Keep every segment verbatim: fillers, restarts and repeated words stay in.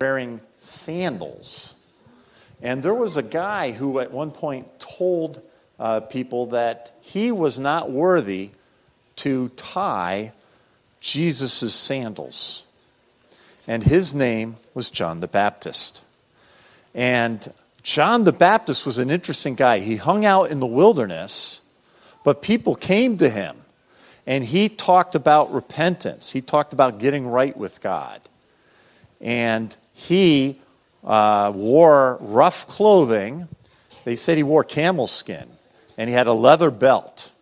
wearing sandals. And there was a guy who at one point told uh, people that he was not worthy to tie Jesus' sandals. And his name was John the Baptist. And John the Baptist was an interesting guy. He hung out in the wilderness, but people came to him. And he talked about repentance. He talked about getting right with God. And he uh, wore rough clothing. They said he wore camel skin. And he had a leather belt.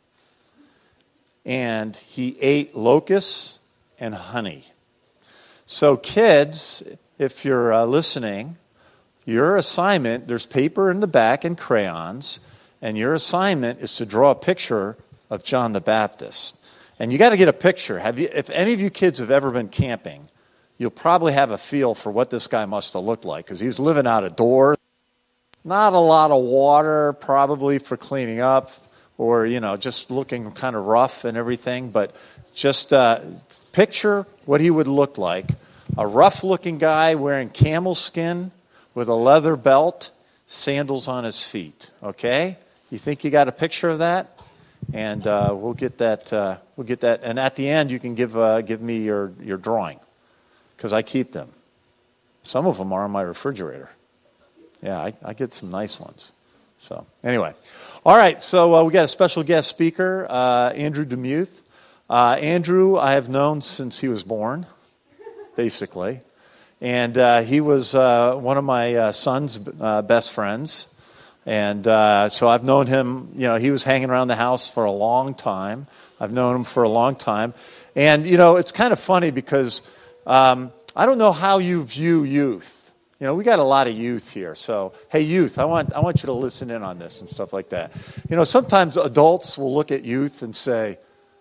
And he ate locusts and honey. So kids, if you're uh, listening, your assignment, there's paper in the back and crayons. And your assignment is to draw a picture of John the Baptist. And you got to get a picture. Have you, if any of you kids have ever been camping, you'll probably have a feel for what this guy must have looked like, because he was living out of doors. Not a lot of water, probably for cleaning up, or, you know, just looking kind of rough and everything. But just uh, picture what he would look like. A rough-looking guy wearing camel skin with a leather belt, sandals on his feet. Okay? You think you got a picture of that? And uh, we'll get that. Uh, we'll get that. And at the end, you can give uh, give me your, your drawing, because I keep them. Some of them are on my refrigerator. Yeah, I, I get some nice ones. So anyway, all right. So uh, we got a special guest speaker, uh, Andrew Demuth. Uh, Andrew, I have known since he was born, basically, and uh, he was uh, one of my uh, son's uh, best friends. And uh, so I've known him, you know, he was hanging around the house for a long time. I've known him for a long time. And, you know, it's kind of funny because um, I don't know how you view youth. You know, we got a lot of youth here. So, hey, youth, I want I want you to listen in on this and stuff like that. You know, sometimes adults will look at youth and say,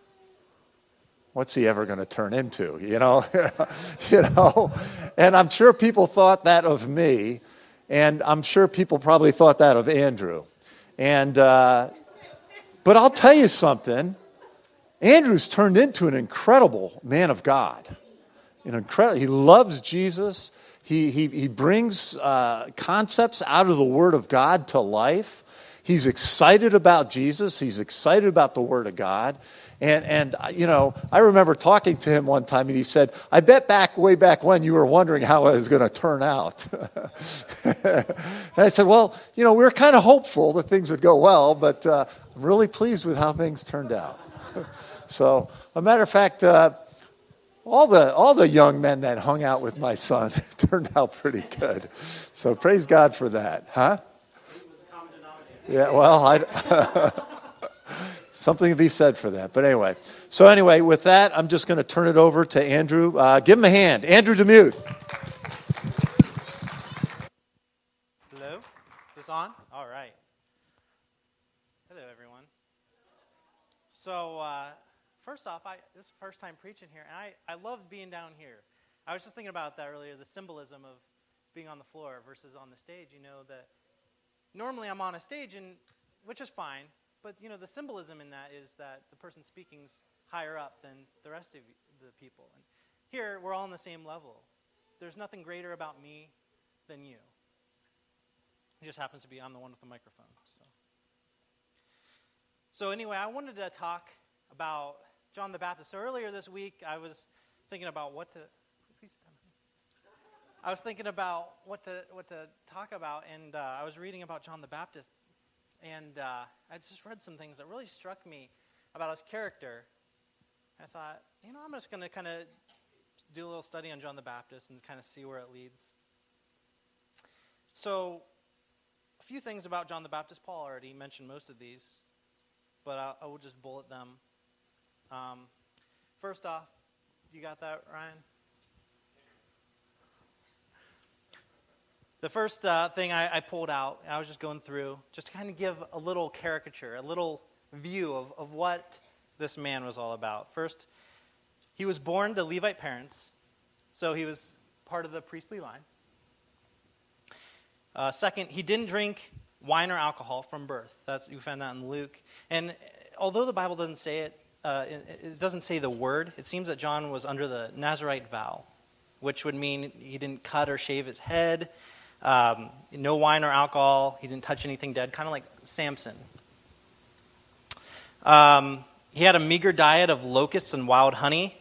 what's he ever going to turn into? You know, you know, and I'm sure people thought that of me. And I'm sure people probably thought that of Andrew. And uh, but I'll tell you something. Andrew's turned into an incredible man of God. An incredible. He loves Jesus. He he he brings uh, concepts out of the Word of God to life. He's excited about Jesus. He's excited about the Word of God. And, and you know, I remember talking to him one time, and he said, I bet back, way back when, you were wondering how it was going to turn out. And I said, well, you know, we were kind of hopeful that things would go well, but uh, I'm really pleased with how things turned out. So, a matter of fact, uh, all the all the young men that hung out with my son turned out pretty good. So, praise God for that. Huh? Yeah, well, I... Something to be said for that. But anyway. So anyway, with that, I'm just going to turn it over to Andrew. Uh, give him a hand. Andrew Demuth. Hello? Is this on? All right. Hello, everyone. So, uh, first off, I, this is the first time preaching here, and I, I love being down here. I was just thinking about that earlier, the symbolism of being on the floor versus on the stage. You know, that normally I'm on a stage, and which is fine. But, you know, the symbolism in that is that the person speaking's higher up than the rest of the people. And here, we're all on the same level. There's nothing greater about me than you. It just happens to be I'm the one with the microphone. So, so anyway, I wanted to talk about John the Baptist. So earlier this week, I was thinking about what to... Please sit down. I was thinking about what to what to talk about, and uh, I was reading about John the Baptist. And uh, I just read some things that really struck me about his character. I thought, you know, I'm just going to kind of do a little study on John the Baptist and kind of see where it leads. So, a few things about John the Baptist. Paul already mentioned most of these, but I, I will just bullet them. Um, first off, you got that, Ryan? The first uh, thing I, I pulled out, I was just going through, just to kind of give a little caricature, a little view of, of what this man was all about. First, he was born to Levite parents, so he was part of the priestly line. Uh, second, he didn't drink wine or alcohol from birth. That's you find that in Luke. And although the Bible doesn't say it, uh, it, it doesn't say the word, it seems that John was under the Nazirite vow. which would mean he didn't cut or shave his head, um, no wine or alcohol, he didn't touch anything dead, kind of like Samson. Um, he had a meager diet of locusts and wild honey.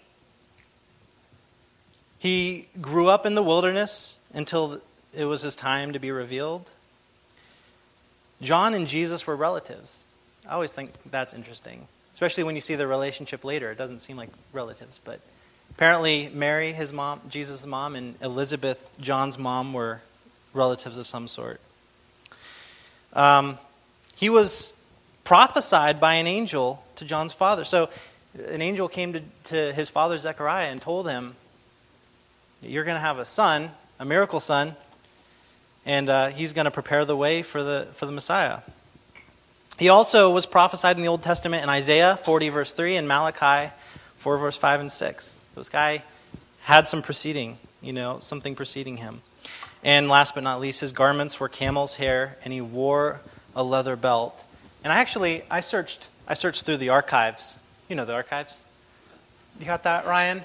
He grew up in the wilderness until it was his time to be revealed. John and Jesus were relatives. I always think that's interesting, especially when you see the relationship later. It doesn't seem like relatives, but apparently Mary, his mom, Jesus' mom, and Elizabeth, John's mom, were relatives of some sort. Um, he was prophesied by an angel to John's father. So an angel came to, to his father Zechariah and told him, you're going to have a son, a miracle son, and uh, he's going to prepare the way for the for the Messiah. He also was prophesied in the Old Testament in Isaiah forty, verse three, and Malachi four, verse five and six. So this guy had some preceding, you know, something preceding him. And last but not least, his garments were camel's hair, and he wore a leather belt. And I actually, I searched, I searched through the archives. You know the archives? You got that, Ryan?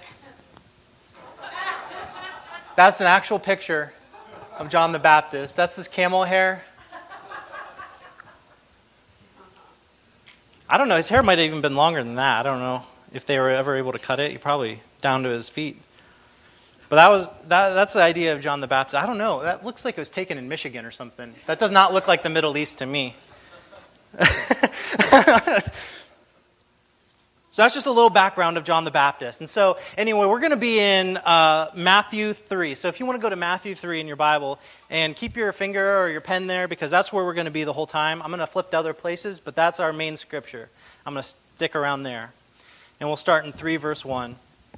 That's an actual picture of John the Baptist. That's his camel hair. I don't know. His hair might have even been longer than that. I don't know if they were ever able to cut it. He probably down to his feet. But that was that. That's the idea of John the Baptist. I don't know. That looks like it was taken in Michigan or something. That does not look like the Middle East to me. So that's just a little background of John the Baptist. And so, anyway, we're going to be in uh, Matthew three. So if you want to go to Matthew three in your Bible, and keep your finger or your pen there, because that's where we're going to be the whole time. I'm going to flip to other places, but that's our main scripture. I'm going to stick around there. And we'll start in three, verse one.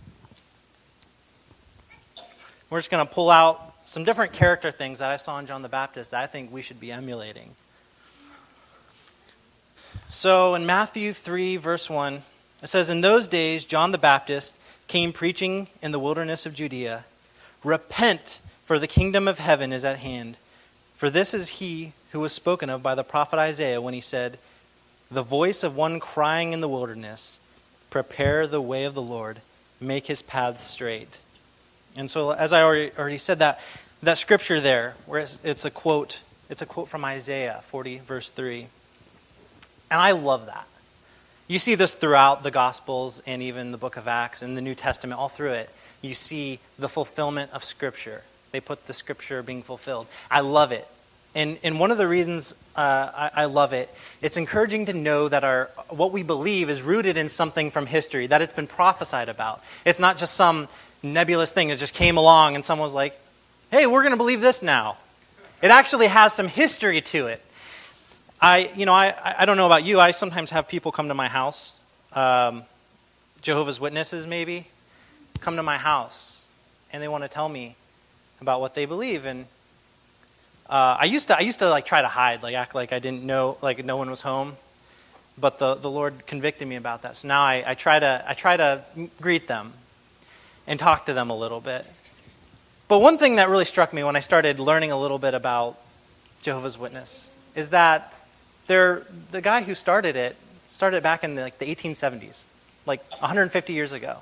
We're just going to pull out some different character things that I saw in John the Baptist that I think we should be emulating. So in Matthew three, verse one, it says, in those days, John the Baptist came preaching in the wilderness of Judea, repent, for the kingdom of heaven is at hand. For this is he who was spoken of by the prophet Isaiah when he said, the voice of one crying in the wilderness, prepare the way of the Lord, make his paths straight. And so, as I already, already said, that that scripture there, where it's, it's a quote, it's a quote from Isaiah forty, verse three. And I love that. You see this throughout the Gospels and even the book of Acts and the New Testament, all through it. You see the fulfillment of Scripture. They put the Scripture being fulfilled. I love it. And and one of the reasons uh, I, I love it, it's encouraging to know that our what we believe is rooted in something from history, that it's been prophesied about. It's not just some nebulous thing that just came along and someone was like, hey, we're going to believe this now. It actually has some history to it. I, you know, I, I don't know about you. I sometimes have people come to my house, um, Jehovah's Witnesses maybe, come to my house, and they want to tell me about what they believe. And uh, I used to, I used to like try to hide, like act like I didn't know, like no one was home. But the, the Lord convicted me about that. So now I, I try to, I try to greet them and talk to them a little bit. But one thing that really struck me when I started learning a little bit about Jehovah's Witness is that they're, the guy who started it started it back in the, like the eighteen seventies, like one hundred fifty years ago.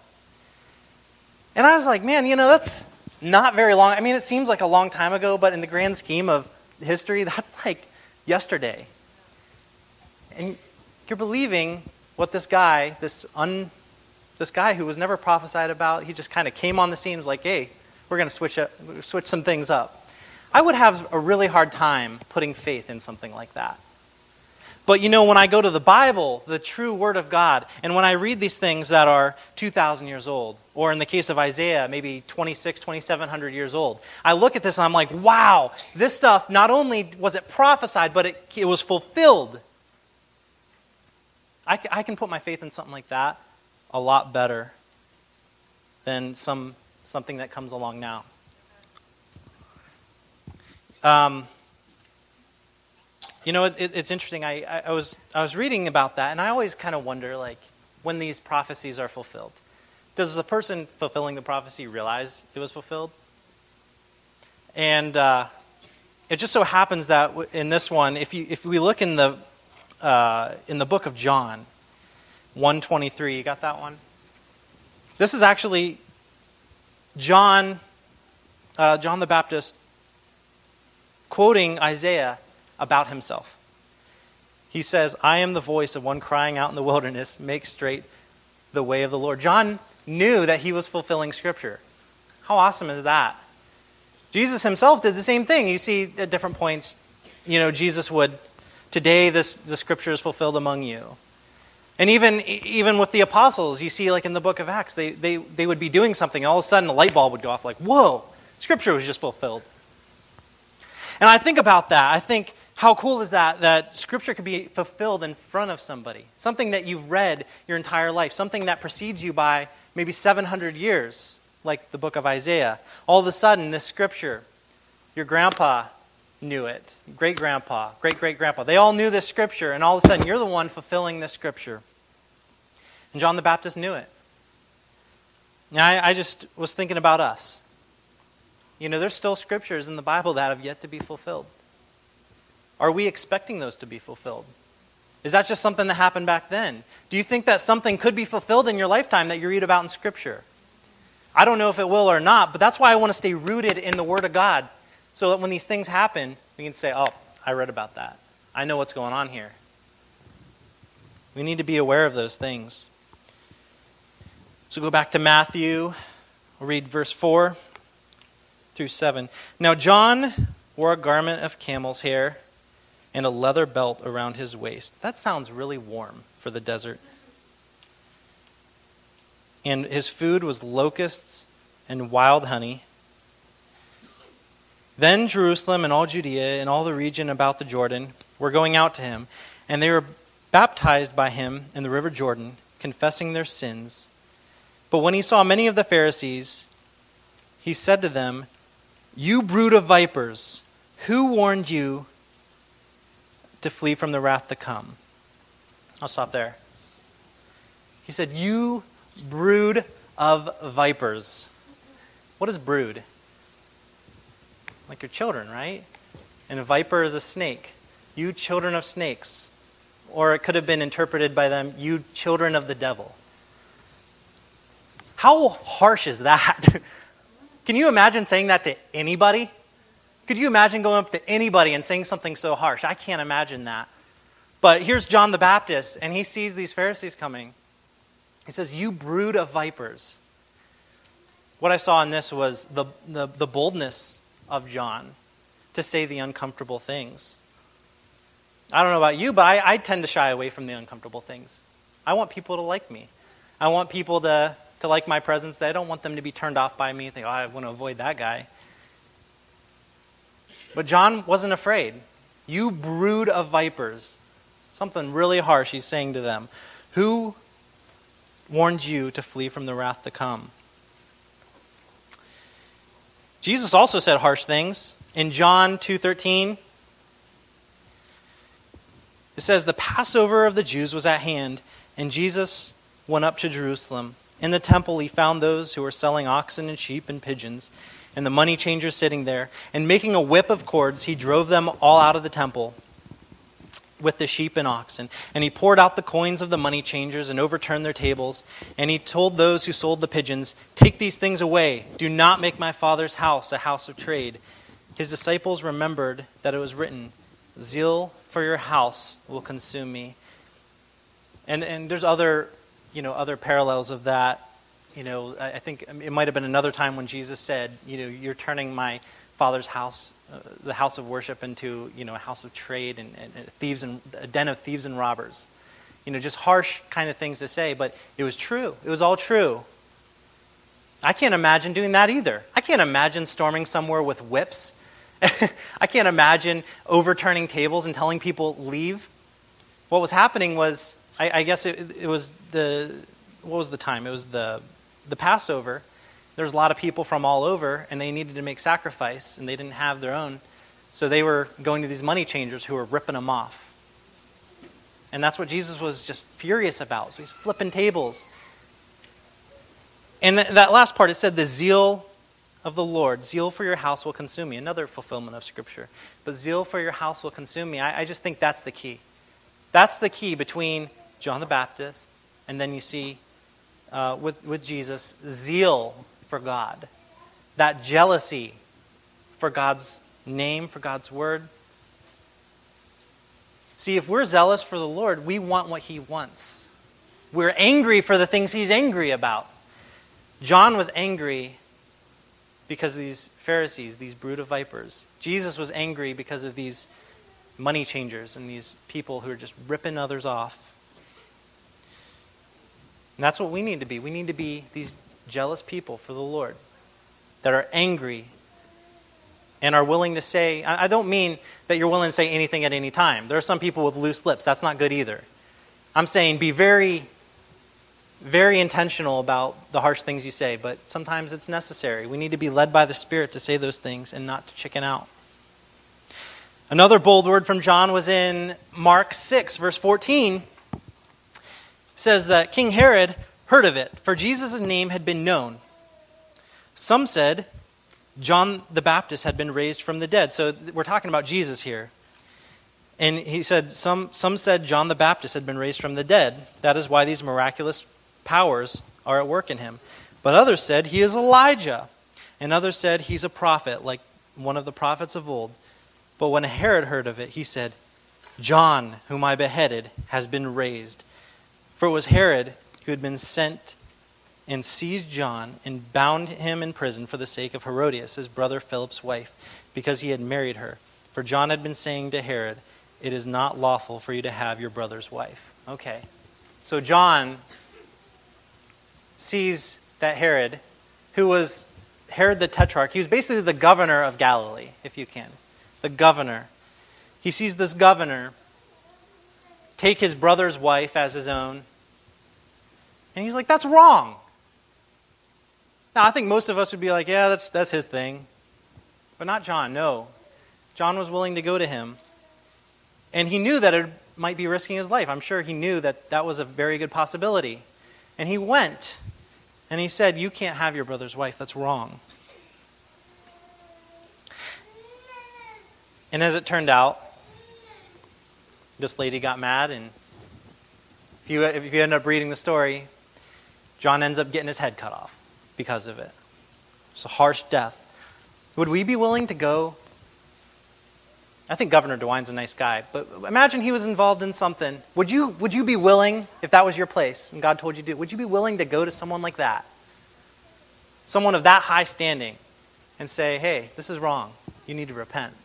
And I was like, man, you know, that's not very long. I mean, it seems like a long time ago, but in the grand scheme of history, that's like yesterday. And you're believing what this guy, this un, this guy who was never prophesied about, he just kind of came on the scene and was like, hey, we're going to switch up, switch some things up. I would have a really hard time putting faith in something like that. But you know, when I go to the Bible, the true Word of God, and when I read these things that are two thousand years old, or in the case of Isaiah, maybe twenty-six, twenty-seven hundred years old, I look at this and I'm like, wow, this stuff, not only was it prophesied, but it, it was fulfilled. I, I can put my faith in something like that a lot better than some something that comes along now. Um, you know, it, it, it's interesting. I, I, I was I was reading about that, and I always kind of wonder, like, when these prophecies are fulfilled, does the person fulfilling the prophecy realize it was fulfilled? And uh, it just so happens that in this one, if you if we look in the uh, in the book of John, one twenty-three, you got that one? This is actually John uh, John the Baptist quoting Isaiah about himself. He says, I am the voice of one crying out in the wilderness, make straight the way of the Lord. John knew that he was fulfilling Scripture. How awesome is that? Jesus himself did the same thing. You see at different points, you know, Jesus would, today this the Scripture is fulfilled among you. And even even with the apostles, you see like in the book of Acts, they, they, they would be doing something, and all of a sudden a light bulb would go off like, whoa, Scripture was just fulfilled. And I think about that. I think, how cool is that, that Scripture could be fulfilled in front of somebody? Something that you've read your entire life, something that precedes you by maybe seven hundred years, like the book of Isaiah. All of a sudden, this Scripture, your grandpa knew it, great-grandpa, great-great-grandpa. They all knew this Scripture, and all of a sudden, you're the one fulfilling this Scripture. And John the Baptist knew it. Now, I, I just was thinking about us. You know, there's still Scriptures in the Bible that have yet to be fulfilled. Are we expecting those to be fulfilled? Is that just something that happened back then? Do you think that something could be fulfilled in your lifetime that you read about in Scripture? I don't know if it will or not, but that's why I want to stay rooted in the Word of God, so that when these things happen, we can say, oh, I read about that. I know what's going on here. We need to be aware of those things. So go back to Matthew. We'll read verse four through seven. Now John wore a garment of camel's hair and a leather belt around his waist. That sounds really warm for the desert. And his food was locusts and wild honey. Then Jerusalem and all Judea and all the region about the Jordan were going out to him, and they were baptized by him in the river Jordan, confessing their sins. But when he saw many of the Pharisees, he said to them, you brood of vipers, who warned you to flee from the wrath to come? I'll stop there. He said, you brood of vipers. What is brood? Like your children, right? And a viper is a snake. You children of snakes. Or it could have been interpreted by them, you children of the devil. How harsh is that? Can you imagine saying that to anybody? Could you imagine going up to anybody and saying something so harsh? I can't imagine that. But here's John the Baptist, and he sees these Pharisees coming. He says, you brood of vipers. What I saw in this was the, the, the boldness of John to say the uncomfortable things. I don't know about you, but I, I tend to shy away from the uncomfortable things. I want people to like me. I want people to, to like my presence. I don't want them to be turned off by me and think, oh, I want to avoid that guy. But John wasn't afraid. You brood of vipers. Something really harsh he's saying to them. Who warned you to flee from the wrath to come? Jesus also said harsh things. In John two thirteen, it says, the Passover of the Jews was at hand, and Jesus went up to Jerusalem. In the temple he found those who were selling oxen and sheep and pigeons, and the money changers sitting there. And making a whip of cords, he drove them all out of the temple with the sheep and oxen. And he poured out the coins of the money changers and overturned their tables. And he told those who sold the pigeons, take these things away. Do not make my Father's house a house of trade. His disciples remembered that it was written, zeal for your house will consume me. And and there's other, you know, other parallels of that. You know, I think it might have been another time when Jesus said, you know, you're turning my Father's house, uh, the house of worship, into, you know, a house of trade and, and, and thieves and a den of thieves and robbers. You know, just harsh kind of things to say, but it was true. It was all true. I can't imagine doing that either. I can't imagine storming somewhere with whips. I can't imagine overturning tables and telling people leave. What was happening was, I, I guess it, it was the, what was the time? It was the the Passover. There was a lot of people from all over, and they needed to make sacrifice, and they didn't have their own. So they were going to these money changers who were ripping them off. And that's what Jesus was just furious about. So he's flipping tables. And th- that last part, it said, the zeal of the Lord, zeal for your house will consume me. Another fulfillment of Scripture. But zeal for your house will consume me. I, I just think that's the key. That's the key between John the Baptist and then you see uh, with, with Jesus, zeal for God. That jealousy for God's name, for God's word. See, if we're zealous for the Lord, we want what he wants. We're angry for the things he's angry about. John was angry because of these Pharisees, these brood of vipers. Jesus was angry because of these money changers and these people who are just ripping others off. And that's what we need to be. We need to be these jealous people for the Lord that are angry and are willing to say, I don't mean that you're willing to say anything at any time. There are some people with loose lips. That's not good either. I'm saying be very, very intentional about the harsh things you say, but sometimes it's necessary. We need to be led by the Spirit to say those things and not to chicken out. Another bold word from John was in Mark six, verse fourteen. It says that King Herod heard of it, for Jesus' name had been known. Some said John the Baptist had been raised from the dead. So we're talking about Jesus here. And he said, some, some said John the Baptist had been raised from the dead. That is why these miraculous powers are at work in him. But others said he is Elijah. And others said he's a prophet, like one of the prophets of old. But when Herod heard of it, he said, John, whom I beheaded, has been raised. For it was Herod who had been sent and seized John and bound him in prison for the sake of Herodias, his brother Philip's wife, because he had married her. For John had been saying to Herod, it is not lawful for you to have your brother's wife. Okay, so John sees that Herod, who was Herod the Tetrarch, he was basically the governor of Galilee, if you can. The governor. He sees this governor take his brother's wife as his own. And he's like, that's wrong. Now, I think most of us would be like, yeah, that's that's his thing. But not John, no. John was willing to go to him. And he knew that it might be risking his life. I'm sure he knew that that was a very good possibility. And he went. And he said, you can't have your brother's wife. That's wrong. And as it turned out, this lady got mad. And if you, if you end up reading the story, John ends up getting his head cut off because of it. It's a harsh death. Would we be willing to go? I think Governor DeWine's a nice guy, but imagine he was involved in something. Would you would you be willing, if that was your place and God told you to do it, would you be willing to go to someone like that? Someone of that high standing and say, hey, this is wrong. You need to repent.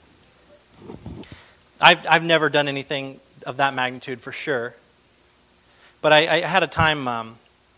I've, I've never done anything of that magnitude for sure. But I, I had a time... Um,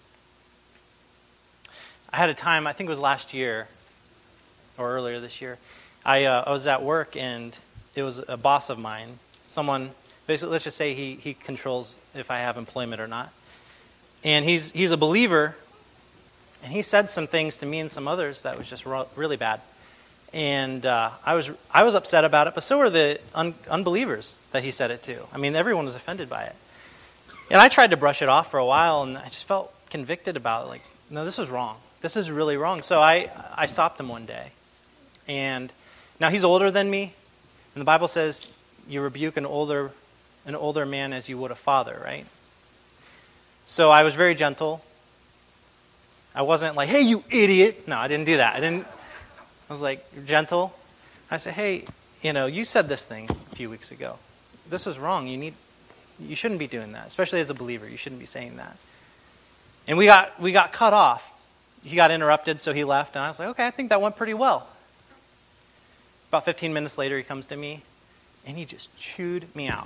I had a time, I think it was last year, or earlier this year, I, uh, I was at work and it was a boss of mine, someone, basically let's just say he, he controls if I have employment or not. And he's he's a believer, and he said some things to me and some others that was just ro- really bad. And uh, I was I was upset about it, but so were the un- unbelievers that he said it to. I mean, everyone was offended by it. And I tried to brush it off for a while, and I just felt convicted about it, like, no, this is wrong. This is really wrong. So I, I stopped him one day. And now he's older than me. And the Bible says you rebuke an older an older man as you would a father, right? So I was very gentle. I wasn't like, hey, you idiot. No, I didn't do that. I didn't. I was like, you're gentle. I said, hey, you know, you said this thing a few weeks ago. This is wrong. You need, you shouldn't be doing that. Especially as a believer, you shouldn't be saying that. And we got we got cut off. He got interrupted, so he left, and I was like, okay, I think that went pretty well. About fifteen minutes later, he comes to me, and he just chewed me out.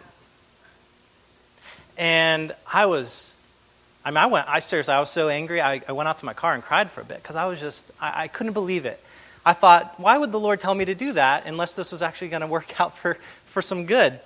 And I was, I mean, I went, I seriously, I was so angry, I, I went out to my car and cried for a bit, because I was just, I, I couldn't believe it. I thought, why would the Lord tell me to do that, unless this was actually going to work out for, for some good?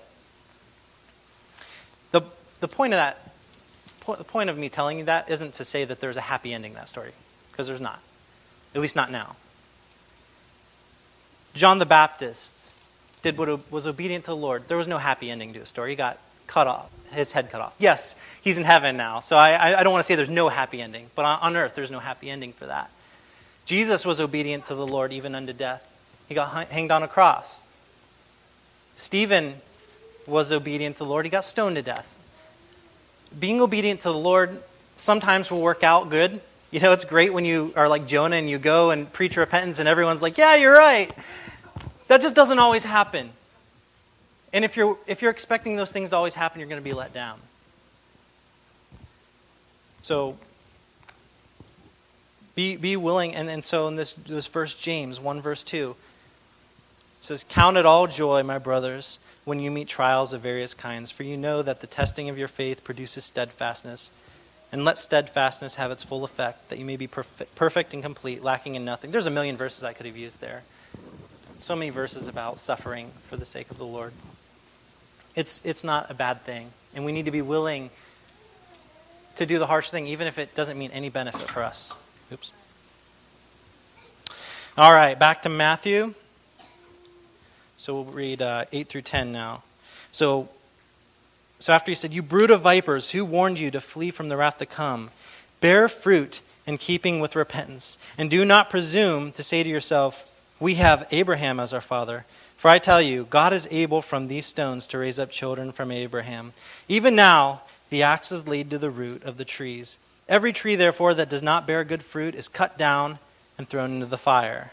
The the point of that, the point of me telling you that isn't to say that there's a happy ending to that story. Because there's not. At least not now. John the Baptist did what was obedient to the Lord. There was no happy ending to his story. He got cut off, his head cut off. Yes, he's in heaven now. So I, I don't want to say there's no happy ending. But on, on earth, there's no happy ending for that. Jesus was obedient to the Lord even unto death. He got hung, hanged on a cross. Stephen was obedient to the Lord. He got stoned to death. Being obedient to the Lord sometimes will work out good. You know, it's great when you are like Jonah and you go and preach repentance and everyone's like, yeah, you're right. That just doesn't always happen. And if you're if you're expecting those things to always happen, you're going to be let down. So be be willing, and, and so in this this verse, James one verse two, it says, "Count it all joy, my brothers, when you meet trials of various kinds, for you know that the testing of your faith produces steadfastness. And let steadfastness have its full effect, that you may be perfect, perfect and complete, lacking in nothing." There's a million verses I could have used there. So many verses about suffering for the sake of the Lord. It's it's not a bad thing, and we need to be willing to do the harsh thing, even if it doesn't mean any benefit for us. Oops. All right, back to Matthew. So we'll read uh, eight through ten now. So, so after he said, "You brood of vipers, who warned you to flee from the wrath to come? Bear fruit in keeping with repentance, and do not presume to say to yourself, 'We have Abraham as our father.' For I tell you, God is able from these stones to raise up children from Abraham. Even now, the axe is laid to the root of the trees. Every tree, therefore, that does not bear good fruit is cut down and thrown into the fire."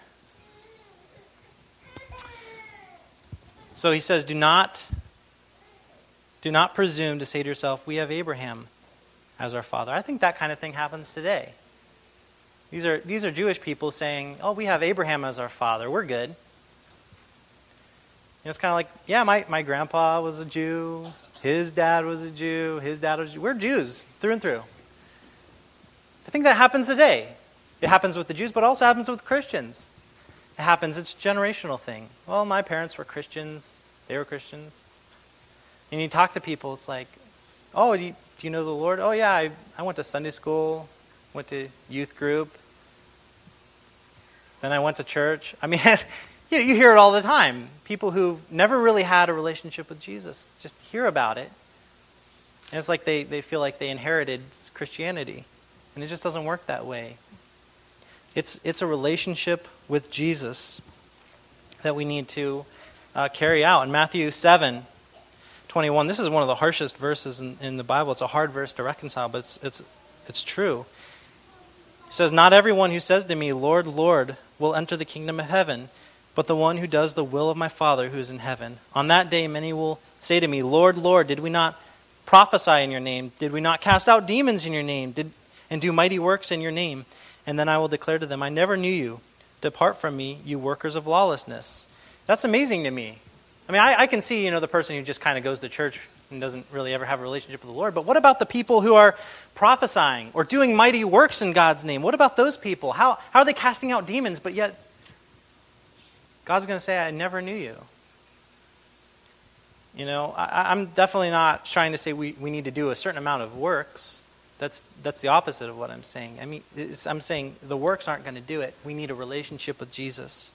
So he says, do not, do not presume to say to yourself, "We have Abraham as our father." I think that kind of thing happens today. These are these are Jewish people saying, "Oh, we have Abraham as our father. We're good." And it's kind of like, yeah, my, my grandpa was a Jew. His dad was a Jew. His dad was a Jew. We're Jews through and through. I think that happens today. It happens with the Jews, but it also happens with Christians. It happens. It's a generational thing. Well, my parents were Christians. They were Christians. And you talk to people, it's like, "Oh, do you, do you know the Lord?" "Oh, yeah, I, I went to Sunday school, went to youth group. Then I went to church." I mean, you know, you hear it all the time. People who never really had a relationship with Jesus just hear about it. And it's like they, they feel like they inherited Christianity. And it just doesn't work that way. It's it's a relationship with Jesus that we need to uh, carry out. In Matthew seven twenty-one, this is one of the harshest verses in, in the Bible. It's a hard verse to reconcile, but it's it's it's true. It says, "Not everyone who says to me, 'Lord, Lord,' will enter the kingdom of heaven, but the one who does the will of my Father who is in heaven. On that day many will say to me, 'Lord, Lord, did we not prophesy in your name? Did we not cast out demons in your name? Did and do mighty works in your name?' And then I will declare to them, 'I never knew you. Depart from me, you workers of lawlessness.'" That's amazing to me. I mean, I, I can see, you know, the person who just kind of goes to church and doesn't really ever have a relationship with the Lord. But what about the people who are prophesying or doing mighty works in God's name? What about those people? How, how are they casting out demons, but yet God's going to say, "I never knew you"? You know, I, I'm definitely not trying to say we, we need to do a certain amount of works. That's that's the opposite of what I'm saying. I mean, it's, I'm saying the works aren't going to do it. We need a relationship with Jesus.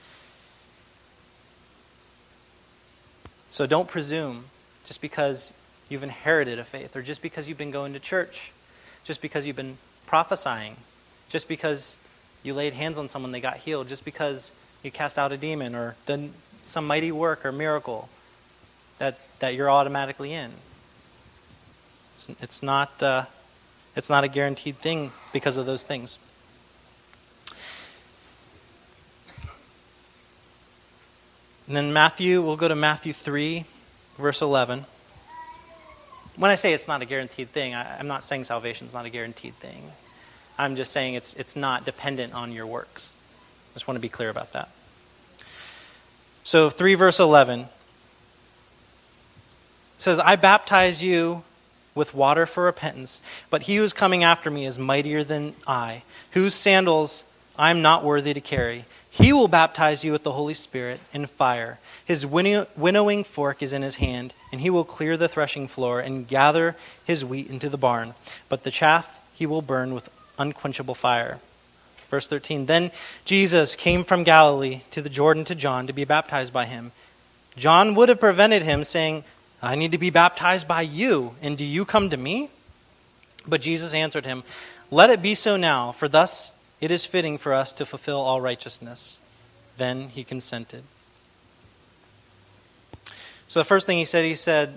So don't presume just because you've inherited a faith, or just because you've been going to church, just because you've been prophesying, just because you laid hands on someone, they got healed, just because you cast out a demon or done some mighty work or miracle, that, that you're automatically in. It's, it's not... Uh, It's not a guaranteed thing because of those things. And then Matthew, we'll go to Matthew three, verse eleven. When I say it's not a guaranteed thing, I, I'm not saying salvation is not a guaranteed thing. I'm just saying it's it's not dependent on your works. I just want to be clear about that. So three, verse eleven says, "I baptize you with water for repentance, but he who is coming after me is mightier than I, whose sandals I am not worthy to carry. He will baptize you with the Holy Spirit and fire. His winnow- winnowing fork is in his hand, and he will clear the threshing floor and gather his wheat into the barn, but the chaff he will burn with unquenchable fire." Verse thirteen, "Then Jesus came from Galilee to the Jordan to John to be baptized by him. John would have prevented him, saying, 'I need to be baptized by you, and do you come to me?' But Jesus answered him, 'Let it be so now, for thus it is fitting for us to fulfill all righteousness.' Then he consented." So the first thing he said, he said,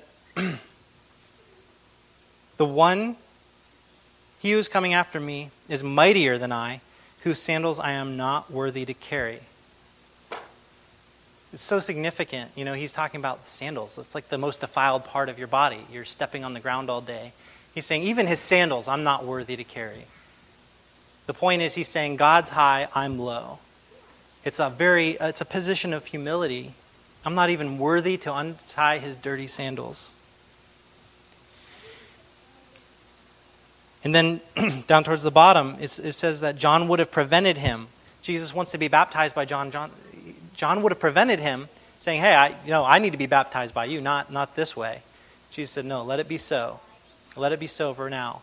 "The one, he who is coming after me, is mightier than I, whose sandals I am not worthy to carry." it's so significant. You know, he's talking about sandals. It's like the most defiled part of your body. You're stepping on the ground all day. He's saying, even his sandals, I'm not worthy to carry. The point is, he's saying, God's high, I'm low. It's a very, it's a position of humility. I'm not even worthy to untie his dirty sandals. And then down towards the bottom, it, it says that John would have prevented him. Jesus wants to be baptized by John. John, John would have prevented him, saying, hey, I, you know, I need to be baptized by you, not, not this way. Jesus said, no, let it be so. Let it be so for now.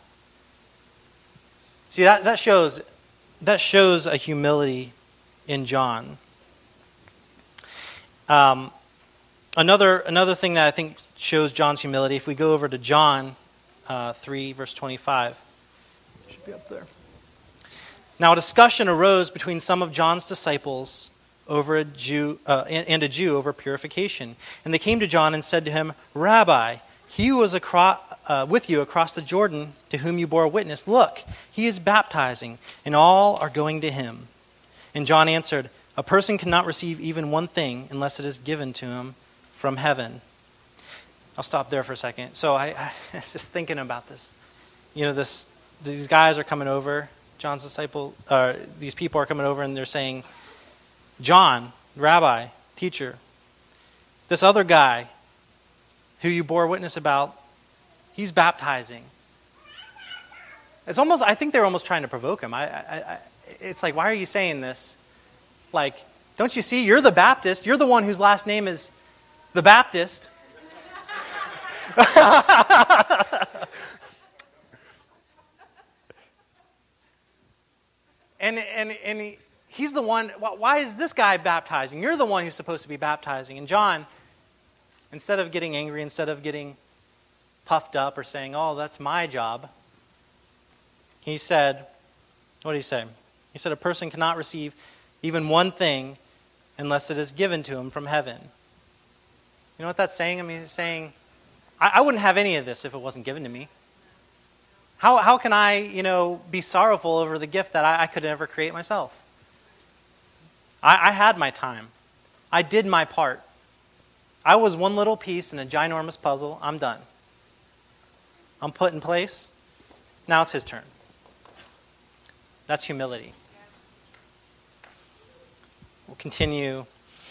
See, that, that shows that shows a humility in John. Um, another another thing that I think shows John's humility, if we go over to John uh, three, verse twenty-five. Should be up there. Now a discussion arose between some of John's disciples over a Jew uh, and, and a Jew over purification. And they came to John and said to him, Rabbi, he who was across, uh, with you across the Jordan, to whom you bore witness, look, he is baptizing, and all are going to him. And John answered, a person cannot receive even one thing unless it is given to him from heaven. I'll stop there for a second. So I, I was just thinking about this. You know, this these guys are coming over, John's disciple, uh, these people are coming over and they're saying, John, Rabbi, teacher, this other guy who you bore witness about, he's baptizing. It's almost, I think they're almost trying to provoke him. I, I, I, it's like, why are you saying this? Like, don't you see, you're the Baptist. You're the one whose last name is the Baptist. and and and he, he's the one, why is this guy baptizing? You're the one who's supposed to be baptizing. And John, instead of getting angry, instead of getting puffed up or saying, oh, that's my job, he said, what did he say? He said, a person cannot receive even one thing unless it is given to him from heaven. You know what that's saying? I mean, it's saying, I, I wouldn't have any of this if it wasn't given to me. How how can I, you know, be sorrowful over the gift that I, I could never create myself? I, I had my time. I did my part. I was one little piece in a ginormous puzzle. I'm done. I'm put in place. Now it's his turn. That's humility. We'll continue.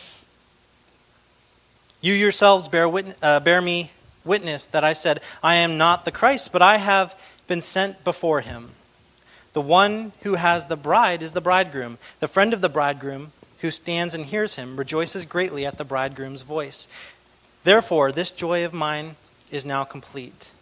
You yourselves bear witness, uh, bear me witness that I said, I am not the Christ, but I have been sent before him. The one who has the bride is the bridegroom. The friend of the bridegroom who stands and hears him rejoices greatly at the bridegroom's voice. Therefore, this joy of mine is now complete.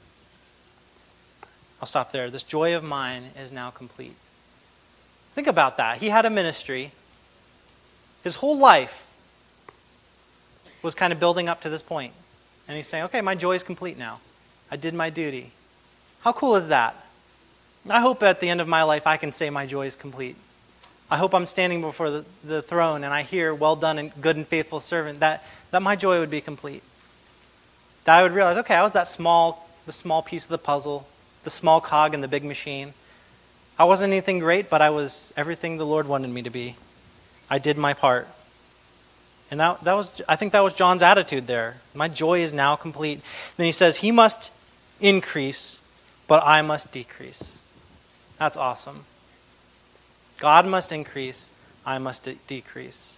I'll stop there. This joy of mine is now complete. Think about that. He had a ministry. His whole life was kind of building up to this point. And he's saying, okay, my joy is complete now. I did my duty. How cool is that? I hope at the end of my life I can say my joy is complete. I hope I'm standing before the, the throne and I hear, well done and good and faithful servant, that, that my joy would be complete. That I would realize, okay, I was that small, the small piece of the puzzle, the small cog in the big machine. I wasn't anything great, but I was everything the Lord wanted me to be. I did my part. And that, that was, I think that was John's attitude there. My joy is now complete. Then he says, he must increase, but I must decrease. That's awesome. God must increase, I must de- decrease.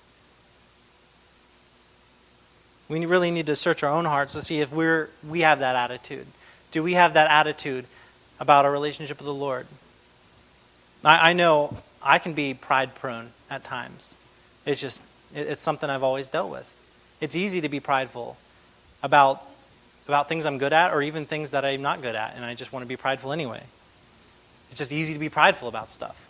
We really need to search our own hearts to see if we're we have that attitude. Do we have that attitude about our relationship with the Lord? I, I know I can be pride-prone at times. It's just, it, it's something I've always dealt with. It's easy to be prideful about, about things I'm good at or even things that I'm not good at, and I just want to be prideful anyway. It's just easy to be prideful about stuff.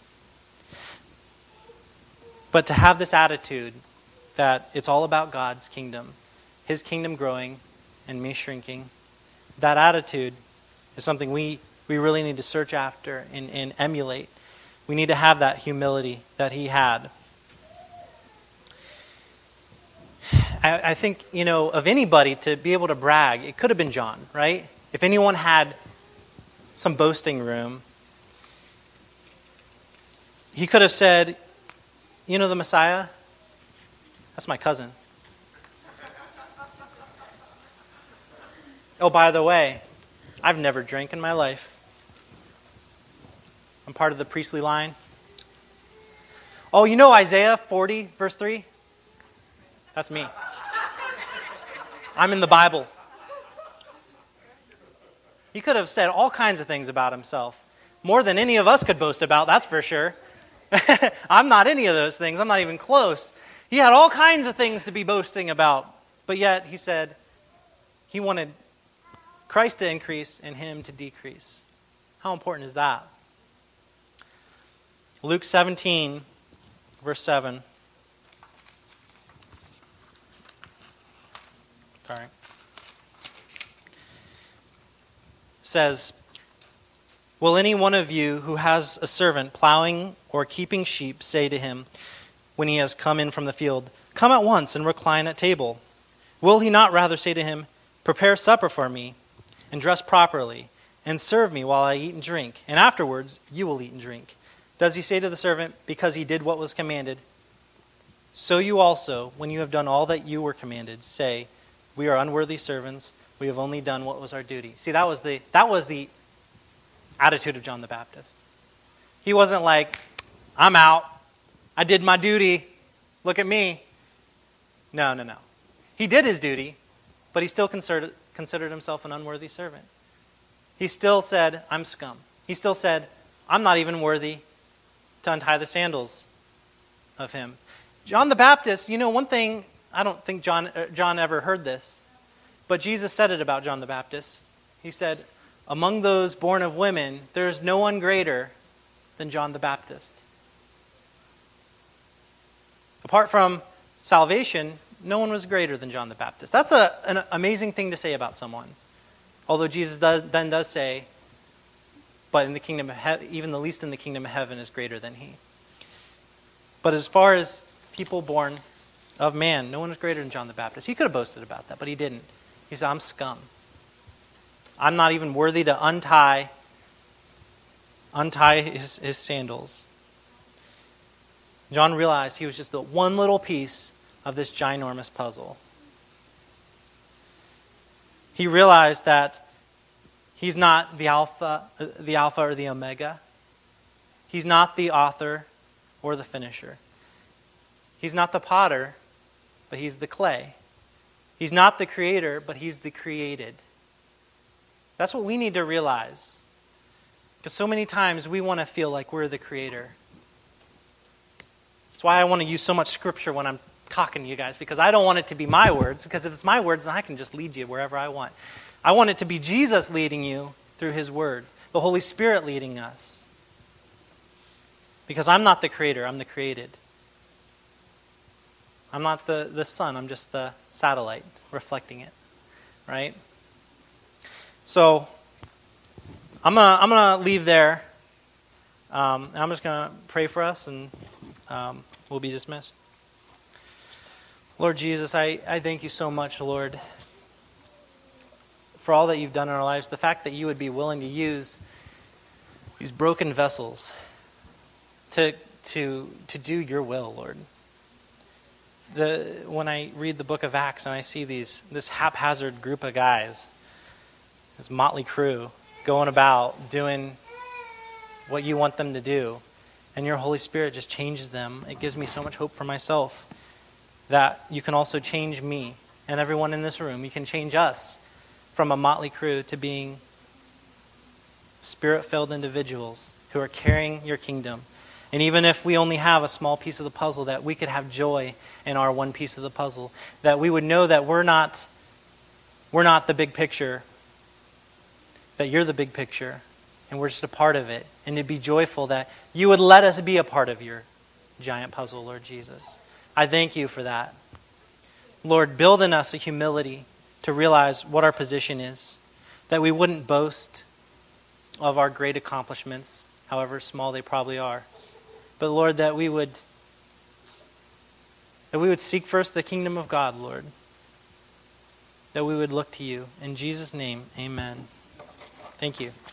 But to have this attitude that it's all about God's kingdom, his kingdom growing and me shrinking, that attitude is something we, we really need to search after and, and emulate. We need to have that humility that he had. I, I think, you know, of anybody to be able to brag, it could have been John, right? If anyone had some boasting room, he could have said, you know the Messiah? That's my cousin. Oh, by the way, I've never drank in my life. I'm part of the priestly line. Oh, you know Isaiah forty, verse three? That's me. I'm in the Bible. He could have said all kinds of things about himself. More than any of us could boast about, that's for sure. I'm not any of those things. I'm not even close. He had all kinds of things to be boasting about. But yet, he said he wanted Christ to increase and him to decrease. How important is that? Luke seventeen, verse seven. Sorry. Says, will any one of you who has a servant plowing or keeping sheep say to him, when he has come in from the field, come at once and recline at table? Will he not rather say to him, prepare supper for me, and dress properly, and serve me while I eat and drink, and afterwards you will eat and drink? Does he say to the servant, because he did what was commanded? So you also, when you have done all that you were commanded, say, we are unworthy servants, we have only done what was our duty. See, that was the that was the attitude of John the Baptist. He wasn't like, I'm out, I did my duty, look at me. No, no, no. He did his duty, but he still considered, considered himself an unworthy servant. He still said, I'm scum. He still said, I'm not even worthy to untie the sandals of him. John the Baptist, you know, one thing, I don't think John uh, John ever heard this, but Jesus said it about John the Baptist. He said, among those born of women, there is no one greater than John the Baptist. Apart from salvation, no one was greater than John the Baptist. That's a, an amazing thing to say about someone. Although Jesus does, then does say, but in the kingdom of he- even the least in the kingdom of heaven is greater than he. But as far as people born of man, no one is greater than John the Baptist. He could have boasted about that, but he didn't. He said, I'm scum. I'm not even worthy to untie, untie his, his sandals. John realized he was just the one little piece of this ginormous puzzle. He realized that he's not the alpha, the alpha or the omega. He's not the author or the finisher. He's not the potter, but he's the clay. He's not the creator, but he's the created. That's what we need to realize. Because so many times we want to feel like we're the creator. That's why I want to use so much scripture when I'm talking to you guys, because I don't want it to be my words, because if it's my words, then I can just lead you wherever I want. I want it to be Jesus leading you through his word, the Holy Spirit leading us. Because I'm not the creator, I'm the created. I'm not the, the sun, I'm just the satellite reflecting it, right? So, I'm gonna I'm gonna leave there. Um, I'm just gonna pray for us, and um, we'll be dismissed. Lord Jesus, I, I thank you so much, Lord, for all that you've done in our lives. The fact that you would be willing to use these broken vessels to to to do your will, Lord. The when I read the book of Acts and I see these this haphazard group of guys, this motley crew, going about doing what you want them to do, and your Holy Spirit just changes them, it gives me so much hope for myself that you can also change me and everyone in this room. You can change us from a motley crew to being Spirit-filled individuals who are carrying your kingdom. And even if we only have a small piece of the puzzle, that we could have joy in our one piece of the puzzle. That we would know that we're not, we're not the big picture, that you're the big picture, and we're just a part of it. And to be joyful that you would let us be a part of your giant puzzle, Lord Jesus. I thank you for that. Lord, build in us a humility to realize what our position is, that we wouldn't boast of our great accomplishments, however small they probably are. But Lord, that we would that we would seek first the kingdom of God, Lord. That we would look to you. In Jesus' name, amen. Thank you.